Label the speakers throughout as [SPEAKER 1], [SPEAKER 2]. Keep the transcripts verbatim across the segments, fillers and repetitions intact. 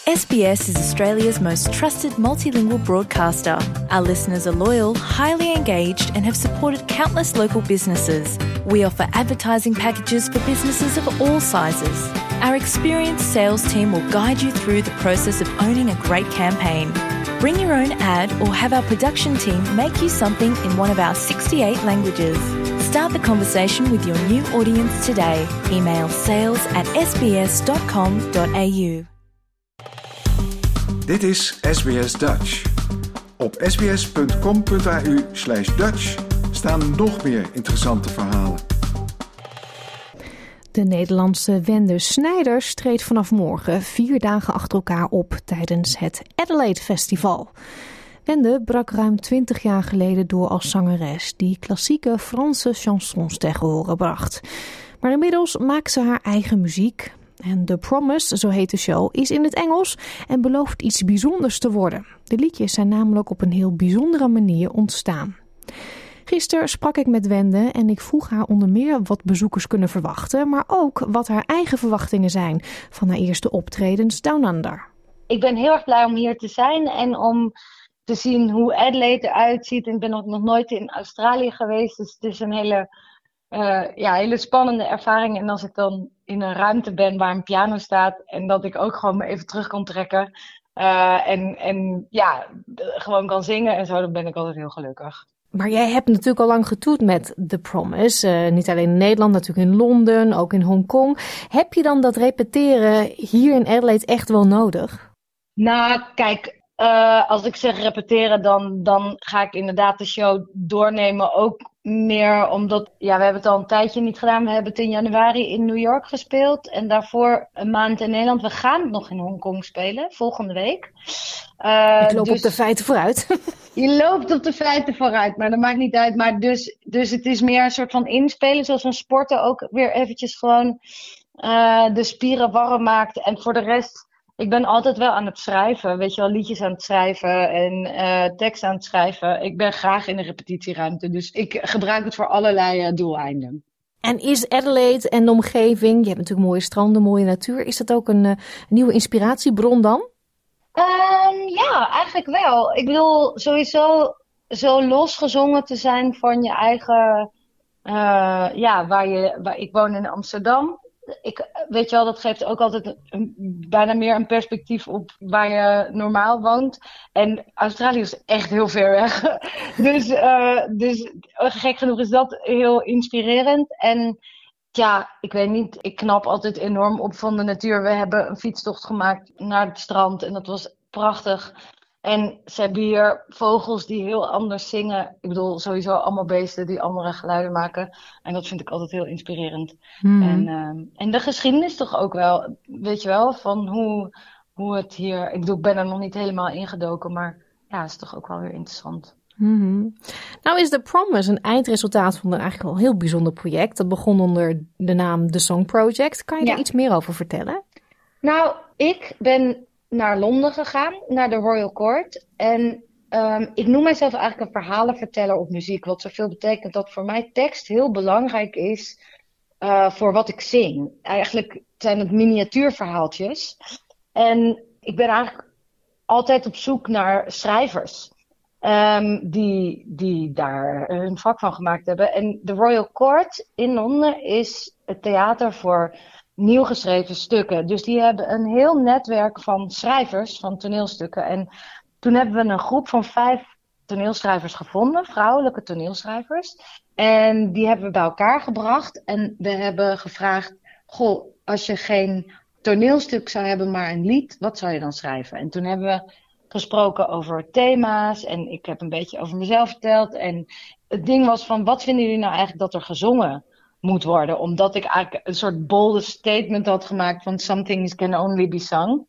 [SPEAKER 1] S B S is Australia's most trusted multilingual broadcaster. Our listeners are loyal, highly engaged, and have supported countless local businesses. We offer advertising packages for businesses of all sizes. Our experienced sales team will guide you through the process of owning a great campaign. Bring your own ad or have our production team make you something in one of our sixty-eight languages. Start the conversation with your new audience today. Email sales at s b s dot com dot a u.
[SPEAKER 2] Dit is S B S Dutch. Op sbs.com.au slash Dutch staan nog meer interessante verhalen.
[SPEAKER 3] De Nederlandse Wende Snijders treedt vanaf morgen vier dagen achter elkaar op tijdens het Adelaide Festival. Wende brak ruim twintig jaar geleden door als zangeres die klassieke Franse chansons tegen horen bracht. Maar inmiddels maakt ze haar eigen muziek. En The Promise, zo heet de show, is in het Engels en belooft iets bijzonders te worden. De liedjes zijn namelijk op een heel bijzondere manier ontstaan. Gisteren sprak ik met Wende en ik vroeg haar onder meer wat bezoekers kunnen verwachten, maar ook wat haar eigen verwachtingen zijn van haar eerste optredens Down Under.
[SPEAKER 4] Ik ben heel erg blij om hier te zijn en om te zien hoe Adelaide eruit ziet. Ik ben nog, nog nooit in Australië geweest, dus het is een hele, uh, ja, hele spannende ervaring. En als ik dan in een ruimte ben waar een piano staat en dat ik ook gewoon me even terug kan trekken uh, en, en ja, gewoon kan zingen en zo, dan ben ik altijd heel gelukkig.
[SPEAKER 3] Maar jij hebt natuurlijk al lang getoerd met The Promise. Uh, niet alleen in Nederland, natuurlijk in Londen, ook in Hongkong. Heb je dan dat repeteren hier in Adelaide echt wel nodig?
[SPEAKER 4] Nou, kijk, uh, als ik zeg repeteren, dan, dan ga ik inderdaad de show doornemen. Ook meer omdat, ja, we hebben het al een tijdje niet gedaan. We hebben het in januari in New York gespeeld. En daarvoor een maand in Nederland. We gaan het nog in Hongkong spelen, volgende week.
[SPEAKER 3] Uh, ik loop dus op de feiten vooruit.
[SPEAKER 4] Je loopt op de feiten vooruit, maar dat maakt niet uit. Maar dus, dus het is meer een soort van inspelen, zoals een sporter ook weer eventjes gewoon uh, de spieren warm maakt. En voor de rest, ik ben altijd wel aan het schrijven, weet je wel, liedjes aan het schrijven en uh, tekst aan het schrijven. Ik ben graag in de repetitieruimte, dus ik gebruik het voor allerlei uh, doeleinden.
[SPEAKER 3] En is Adelaide en de omgeving, je hebt natuurlijk mooie stranden, mooie natuur, is dat ook een uh, nieuwe inspiratiebron dan?
[SPEAKER 4] Um, ja, eigenlijk wel. Ik bedoel, sowieso zo losgezongen te zijn van je eigen, uh, ja, waar je, waar ik woon in Amsterdam. Ik, weet je wel, dat geeft ook altijd een, bijna meer een perspectief op waar je normaal woont. En Australië is echt heel ver weg. dus, uh, dus gek genoeg is dat heel inspirerend. En ja, ik weet niet, ik knap altijd enorm op van de natuur. We hebben een fietstocht gemaakt naar het strand en dat was prachtig. En ze hebben hier vogels die heel anders zingen. Ik bedoel, sowieso allemaal beesten die andere geluiden maken. En dat vind ik altijd heel inspirerend. Hmm. En, uh, en de geschiedenis toch ook wel, weet je wel, van hoe, hoe het hier... Ik bedoel, ik ben er nog niet helemaal ingedoken, maar ja, het is toch ook wel weer interessant.
[SPEAKER 3] Mm-hmm. Nou is The Promise een eindresultaat van een eigenlijk wel heel bijzonder project. Dat begon onder de naam The Song Project. Kan je ja. daar iets meer over vertellen?
[SPEAKER 4] Nou, ik ben naar Londen gegaan, naar de Royal Court. En um, ik noem mijzelf eigenlijk een verhalenverteller op muziek. Wat zoveel betekent dat voor mij tekst heel belangrijk is uh, voor wat ik zing. Eigenlijk zijn het miniatuurverhaaltjes. En ik ben eigenlijk altijd op zoek naar schrijvers. Um, die, die daar hun vak van gemaakt hebben. En de Royal Court in Londen is het theater voor nieuw geschreven stukken. Dus die hebben een heel netwerk van schrijvers van toneelstukken. En toen hebben we een groep van vijf toneelschrijvers gevonden, vrouwelijke toneelschrijvers. En die hebben we bij elkaar gebracht. En we hebben gevraagd, goh, als je geen toneelstuk zou hebben, maar een lied, wat zou je dan schrijven? En toen hebben we gesproken over thema's en ik heb een beetje over mezelf verteld. En het ding was van, wat vinden jullie nou eigenlijk dat er gezongen moet worden? Omdat ik eigenlijk een soort bold statement had gemaakt van some things can only be sung.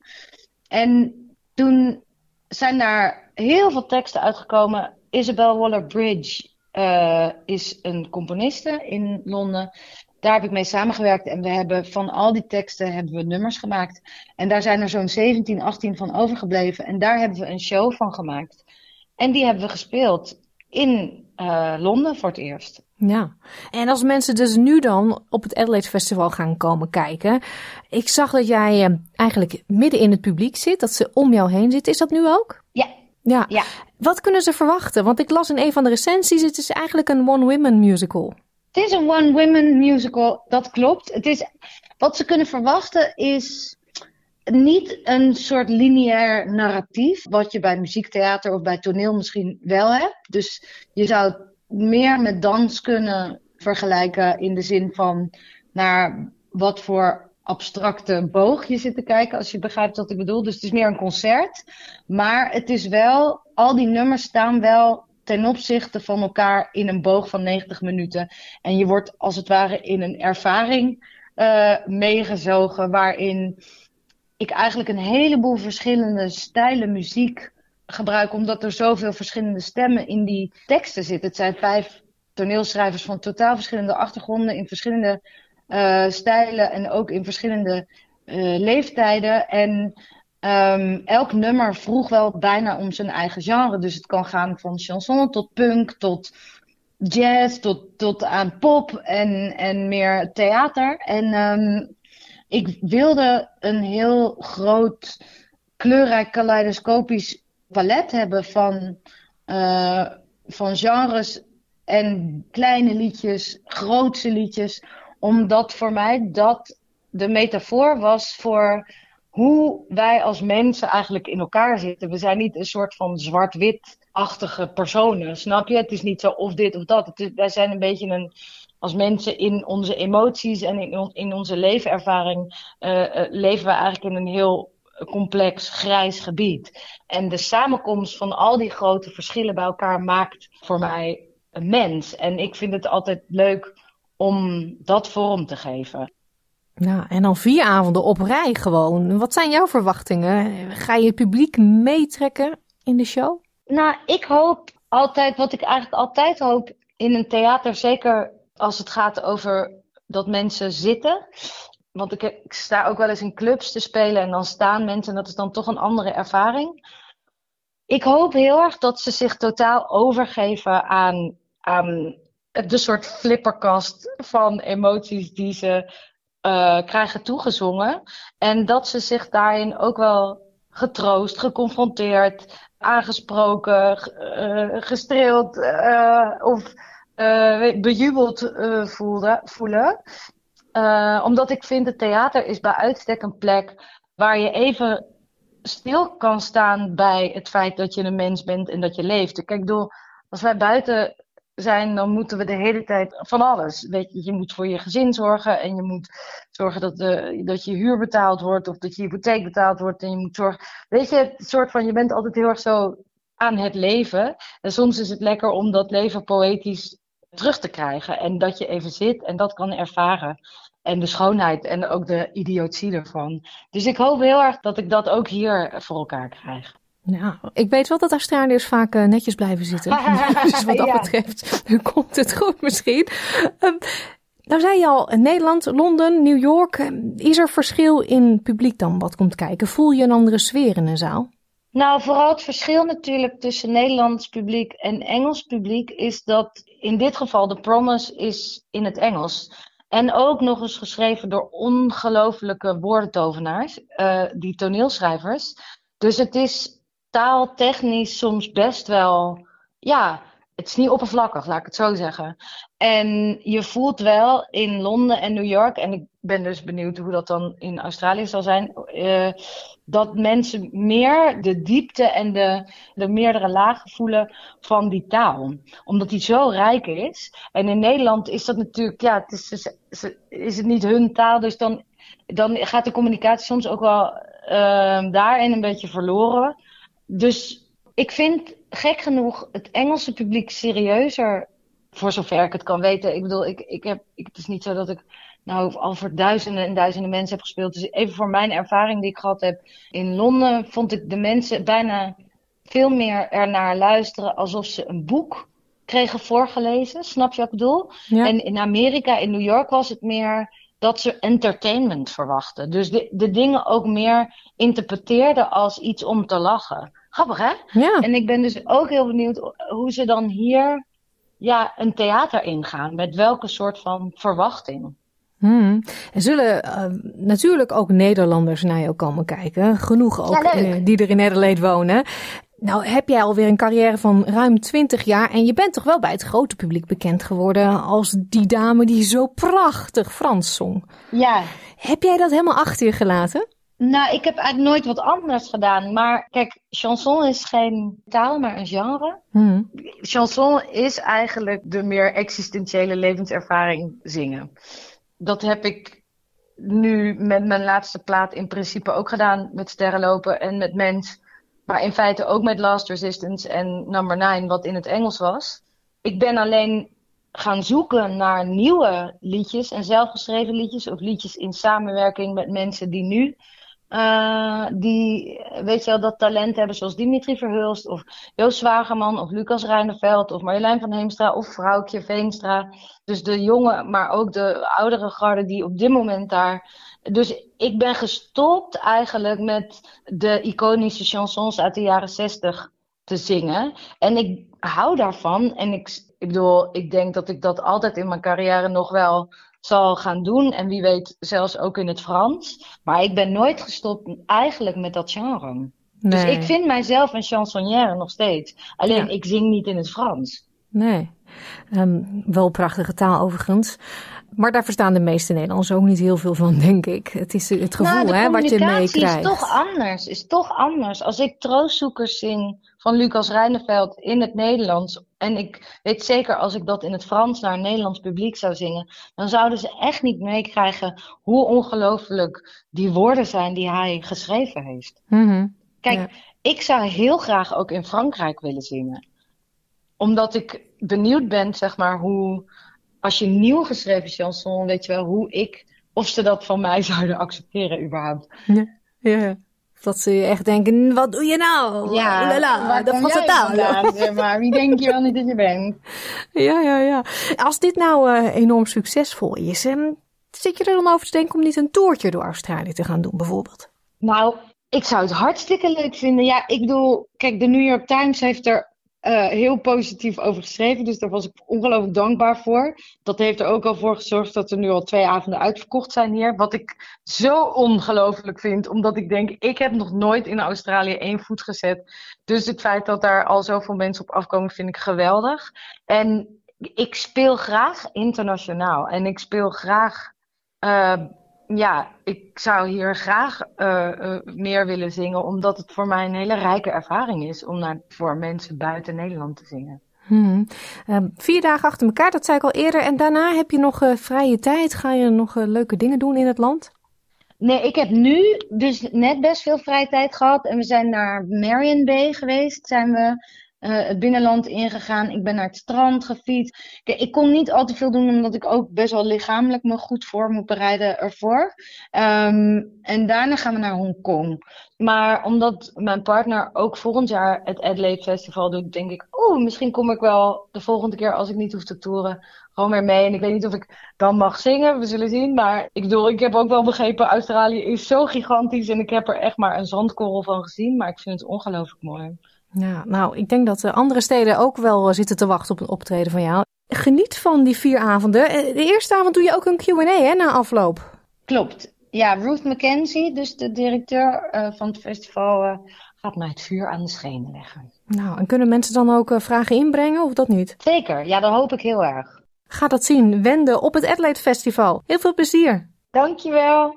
[SPEAKER 4] En toen zijn daar heel veel teksten uitgekomen. Isabel Waller-Bridge uh, is een componiste in Londen. Daar heb ik mee samengewerkt en we hebben van al die teksten hebben we nummers gemaakt. En daar zijn er zo'n zeventien, achttien van overgebleven. En daar hebben we een show van gemaakt. En die hebben we gespeeld in uh, Londen voor het eerst.
[SPEAKER 3] Ja, en als mensen dus nu dan op het Adelaide Festival gaan komen kijken. Ik zag dat jij uh, eigenlijk midden in het publiek zit, dat ze om jou heen zitten. Is dat nu ook?
[SPEAKER 4] Ja.
[SPEAKER 3] Ja.
[SPEAKER 4] ja.
[SPEAKER 3] Wat kunnen ze verwachten? Want ik las in een van de recensies, het is eigenlijk een one-women musical.
[SPEAKER 4] Het is een one-women musical, dat klopt. Het is, wat ze kunnen verwachten is niet een soort lineair narratief, wat je bij muziektheater of bij toneel misschien wel hebt. Dus je zou het meer met dans kunnen vergelijken in de zin van naar wat voor abstracte boog je zit te kijken, als je begrijpt wat ik bedoel. Dus het is meer een concert. Maar het is wel, al die nummers staan wel ten opzichte van elkaar in een boog van negentig minuten. En je wordt als het ware in een ervaring uh, meegezogen, waarin ik eigenlijk een heleboel verschillende stijlen muziek gebruik, omdat er zoveel verschillende stemmen in die teksten zitten. Het zijn vijf toneelschrijvers van totaal verschillende achtergronden, in verschillende uh, stijlen en ook in verschillende uh, leeftijden. En um, elk nummer vroeg wel bijna om zijn eigen genre. Dus het kan gaan van chanson tot punk, tot jazz, tot, tot aan pop en, en meer theater. En um, ik wilde een heel groot, kleurrijk, kaleidoscopisch palet hebben van, uh, van genres en kleine liedjes, grootse liedjes. Omdat voor mij dat de metafoor was voor hoe wij als mensen eigenlijk in elkaar zitten. We zijn niet een soort van zwart-wit-achtige personen, snap je? Het is niet zo of dit of dat. Het is, wij zijn een beetje een, als mensen in onze emoties en in, in onze leefervaring uh, uh, leven we eigenlijk in een heel complex grijs gebied. En de samenkomst van al die grote verschillen bij elkaar maakt voor mij een mens. En ik vind het altijd leuk om dat vorm te geven.
[SPEAKER 3] Ja, en dan vier avonden op rij gewoon. Wat zijn jouw verwachtingen? Ga je het publiek meetrekken in de show?
[SPEAKER 4] Nou, ik hoop altijd, wat ik eigenlijk altijd hoop in een theater, zeker als het gaat over dat mensen zitten. Want ik, ik sta ook wel eens in clubs te spelen en dan staan mensen en dat is dan toch een andere ervaring. Ik hoop heel erg dat ze zich totaal overgeven aan, aan de soort flipperkast van emoties die ze uh, krijgen toegezongen. En dat ze zich daarin ook wel getroost, geconfronteerd, aangesproken, uh, gestreeld uh, of uh, bejubeld uh, voelde, voelen. Uh, omdat ik vind het theater is bij uitstek een plek waar je even stil kan staan bij het feit dat je een mens bent en dat je leeft. Kijk, door, als wij buiten zijn, dan moeten we de hele tijd van alles. Weet je, je moet voor je gezin zorgen en je moet zorgen dat, de, dat je huur betaald wordt of dat je hypotheek betaald wordt. En je moet zorgen, weet je, het soort van, je bent altijd heel erg zo aan het leven. En soms is het lekker om dat leven poëtisch terug te krijgen. En dat je even zit en dat kan ervaren. En de schoonheid en ook de idiotie ervan. Dus ik hoop heel erg dat ik dat ook hier voor elkaar krijg.
[SPEAKER 3] Ja, ik weet wel dat Australiërs vaak uh, netjes blijven zitten. Dus wat dat ja. betreft, dan komt het goed misschien. Um, nou zei je al, Nederland, Londen, New York. Is er verschil in publiek dan wat komt kijken? Voel je een andere sfeer in een zaal?
[SPEAKER 4] Nou, vooral het verschil natuurlijk tussen Nederlands publiek en Engels publiek is dat in dit geval de Promise is in het Engels. En ook nog eens geschreven door ongelofelijke woordentovenaars, uh, die toneelschrijvers. Dus het is taaltechnisch soms best wel, ja, het is niet oppervlakkig, laat ik het zo zeggen. En je voelt wel in Londen en New York, en ik ben dus benieuwd hoe dat dan in Australië zal zijn, uh, dat mensen meer de diepte en de, de meerdere lagen voelen van die taal. Omdat die zo rijk is. En in Nederland is dat natuurlijk, ja, het is, is, is het niet hun taal, dus dan, dan gaat de communicatie soms ook wel uh, daarin een beetje verloren. Dus ik vind gek genoeg het Engelse publiek serieuzer, voor zover ik het kan weten. Ik bedoel, ik, ik heb, ik, het is niet zo dat ik nou al voor duizenden en duizenden mensen heb gespeeld. Dus even voor mijn ervaring die ik gehad heb in Londen, vond ik de mensen bijna veel meer ernaar luisteren alsof ze een boek kregen voorgelezen. Snap je wat ik bedoel? Ja. En in Amerika, in New York was het meer dat ze entertainment verwachten. Dus de, de dingen ook meer interpreteerden als iets om te lachen. Grappig, hè?
[SPEAKER 3] Ja.
[SPEAKER 4] En ik ben dus ook heel benieuwd hoe ze dan hier ja, een theater ingaan. Met welke soort van verwachting.
[SPEAKER 3] Hmm. Er zullen uh, natuurlijk ook Nederlanders naar jou komen kijken. Genoeg ook
[SPEAKER 4] ja,
[SPEAKER 3] uh, die er in Adelaide wonen. Nou heb jij alweer een carrière van ruim twintig jaar. En je bent toch wel bij het grote publiek bekend geworden als die dame die zo prachtig Frans zong.
[SPEAKER 4] Ja.
[SPEAKER 3] Heb jij dat helemaal achter je gelaten?
[SPEAKER 4] Nou, ik heb eigenlijk nooit wat anders gedaan. Maar kijk, chanson is geen taal, maar een genre. Hmm. Chanson is eigenlijk de meer existentiële levenservaring zingen. Dat heb ik nu met mijn laatste plaat in principe ook gedaan. Met Sterrenlopen en met Mens. Maar in feite ook met Last Resistance en Number nine, wat in het Engels was. Ik ben alleen gaan zoeken naar nieuwe liedjes en zelfgeschreven liedjes. Of liedjes in samenwerking met mensen die nu... Uh, die, weet je wel, dat talent hebben zoals Dimitri Verhulst of Joost Zwageman of Lucas Reineveld of Marjolein van Heemstra of Vrouwtje Veenstra. Dus de jonge, maar ook de oudere garde die op dit moment daar... Dus ik ben gestopt eigenlijk met de iconische chansons uit de jaren zestig te zingen. En ik hou daarvan en ik, ik bedoel, ik denk dat ik dat altijd in mijn carrière nog wel... zal gaan doen en wie weet zelfs ook in het Frans. Maar ik ben nooit gestopt eigenlijk met dat genre. Nee. Dus ik vind mijzelf een chansonnière nog steeds. Alleen ja. Ik zing niet in het Frans.
[SPEAKER 3] Nee, um, wel prachtige taal overigens. Maar daar verstaan de meeste Nederlanders ook niet heel veel van, denk ik. Het is het gevoel
[SPEAKER 4] nou,
[SPEAKER 3] hè, wat je meekrijgt.
[SPEAKER 4] De communicatie is toch anders. Is toch anders. Als ik Troostzoekers zing van Lucas Reineveld in het Nederlands... en ik weet zeker als ik dat in het Frans naar een Nederlands publiek zou zingen... dan zouden ze echt niet meekrijgen hoe ongelooflijk die woorden zijn die hij geschreven heeft. Mm-hmm. Kijk, ja. Ik zou heel graag ook in Frankrijk willen zingen. Omdat ik benieuwd ben, zeg maar, hoe... als je nieuw geschreven chanson, weet je wel, hoe ik... of ze dat van mij zouden accepteren überhaupt.
[SPEAKER 3] Ja, ja. Dat ze echt denken, wat doe je nou?
[SPEAKER 4] Ja,
[SPEAKER 3] Lala,
[SPEAKER 4] waar kom jij vandaan, zeg maar? Wie denk je wel niet dat je bent?
[SPEAKER 3] Ja, ja, ja. Als dit nou uh, enorm succesvol is, um, zit je er dan over te denken om niet een toertje door Australië te gaan doen, bijvoorbeeld?
[SPEAKER 4] Nou, ik zou het hartstikke leuk vinden. Ja, ik bedoel, kijk, de New York Times heeft er uh, heel positief over geschreven. Dus daar was ik ongelooflijk dankbaar voor. Dat heeft er ook al voor gezorgd dat er nu al twee avonden uitverkocht zijn hier. Wat ik zo ongelooflijk vind. Omdat ik denk, ik heb nog nooit in Australië één voet gezet. Dus het feit dat daar al zoveel mensen op afkomen vind ik geweldig. En ik speel graag internationaal. En ik speel graag... Uh, ja, ik zou hier graag uh, uh, meer willen zingen. Omdat het voor mij een hele rijke ervaring is. Om naar, voor mensen buiten Nederland te zingen.
[SPEAKER 3] Hmm. Uh, vier dagen achter elkaar, dat zei ik al eerder. En daarna heb je nog uh, vrije tijd. Ga je nog uh, leuke dingen doen in het land?
[SPEAKER 4] Nee, ik heb nu dus net best veel vrije tijd gehad. En we zijn naar Marion Bay geweest. Zijn we uh, het binnenland ingegaan. Ik ben naar het strand gefietst. Kijk, ik kon niet al te veel doen, omdat ik ook best wel lichamelijk me goed voor moet bereiden ervoor. Um, en daarna gaan we naar Hongkong. Maar omdat mijn partner ook volgend jaar het Adelaide Festival doet, denk ik, oeh, misschien kom ik wel de volgende keer als ik niet hoef te toeren gewoon weer mee. En ik weet niet of ik dan mag zingen, we zullen zien. Maar ik bedoel, ik heb ook wel begrepen, Australië is zo gigantisch en ik heb er echt maar een zandkorrel van gezien. Maar ik vind het ongelooflijk mooi.
[SPEAKER 3] Ja, nou, ik denk dat de andere steden ook wel zitten te wachten op een optreden van jou. Geniet van die vier avonden. De eerste avond doe je ook een Q en A, hè, na afloop.
[SPEAKER 4] Klopt. Ja, Ruth McKenzie, dus de directeur uh, van het festival, uh, gaat mij het vuur aan de schenen leggen.
[SPEAKER 3] Nou, en kunnen mensen dan ook uh, vragen inbrengen of dat niet?
[SPEAKER 4] Zeker, ja, dat hoop ik heel erg.
[SPEAKER 3] Ga dat zien, Wende, op het Adelaide Festival. Heel veel plezier.
[SPEAKER 4] Dankjewel.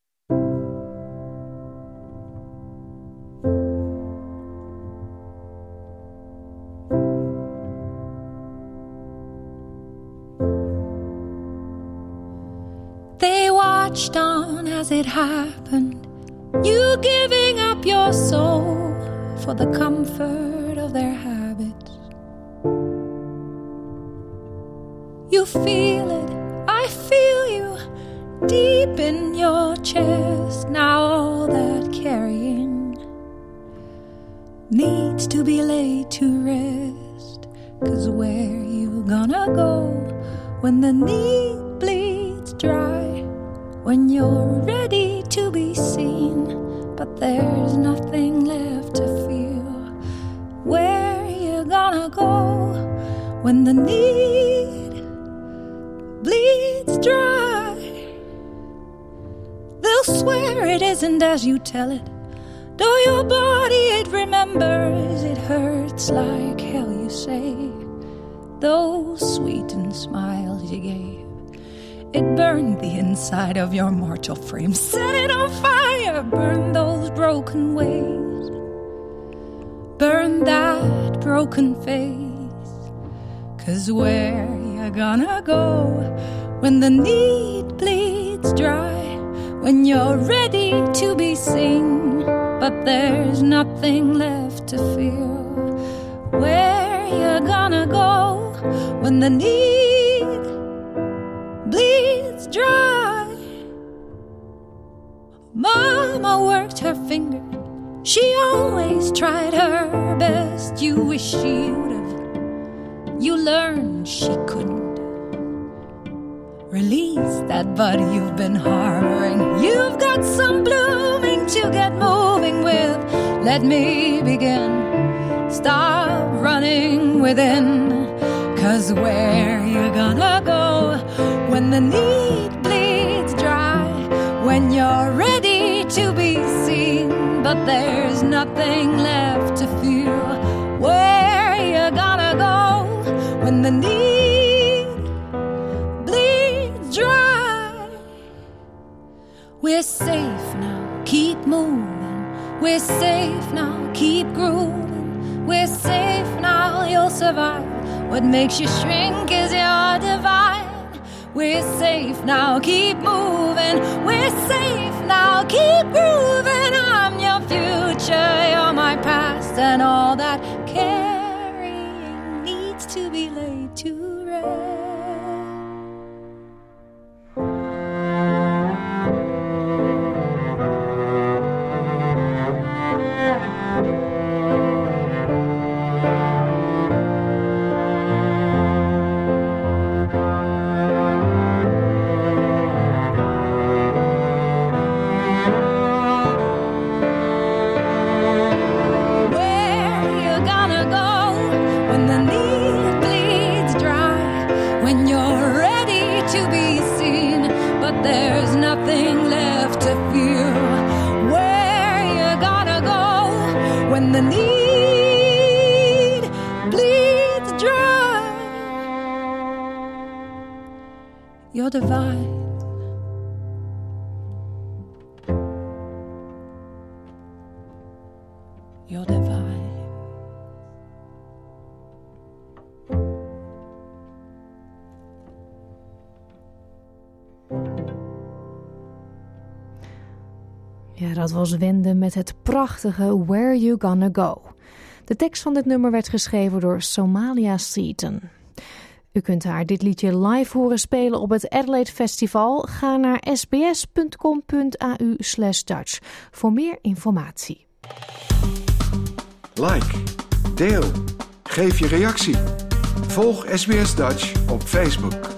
[SPEAKER 5] They watched on as it happened, you giving up your soul for the comfort of their habits. You feel it, I feel you, deep in your chest. Now all that carrying needs to be laid to rest. 'Cause where you gonna go when the need bleeds dry? When you're ready to be seen, but there's nothing left to feel. Where you gonna go when the need bleeds dry. They'll swear it isn't as you tell it, though your body it remembers. It hurts like hell, you say. Those sweetened smiles you gave, it burned the inside of your mortal frame. Set it on fire, burn those broken ways, burn that broken face. 'Cause where you gonna go when the need bleeds dry? When you're ready to be seen, but there's nothing left to feel. Where you gonna go when the need bleeds dry? Mama worked her finger, she always tried her best. You wish she would've, you learned she couldn't. Release that bud you've been harboring. You've got some blooming to get moving with. Let me begin. Stop running within. 'Cause where you gonna go when the need bleeds dry? When you're ready to be seen, but there's nothing left to feel. Where you gonna go when the need bleeds dry? We're safe now, keep moving. We're safe now, keep grooving. We're safe now, you'll survive. What makes you shrink is your divine. We're safe now, keep moving. We're safe now, keep grooving. I'm your future, you're my past, and all that carrying needs to be laid to rest. The need bleeds dry. You're divine. You're divine.
[SPEAKER 3] Ja, dat was Wende met het prachtige Where You Gonna Go. De tekst van dit nummer werd geschreven door Somalia Seaton. U kunt haar dit liedje live horen spelen op het Adelaide Festival. Ga naar sbs.com.au slash Dutch voor meer informatie.
[SPEAKER 2] Like, deel, geef je reactie. Volg S B S Dutch op Facebook.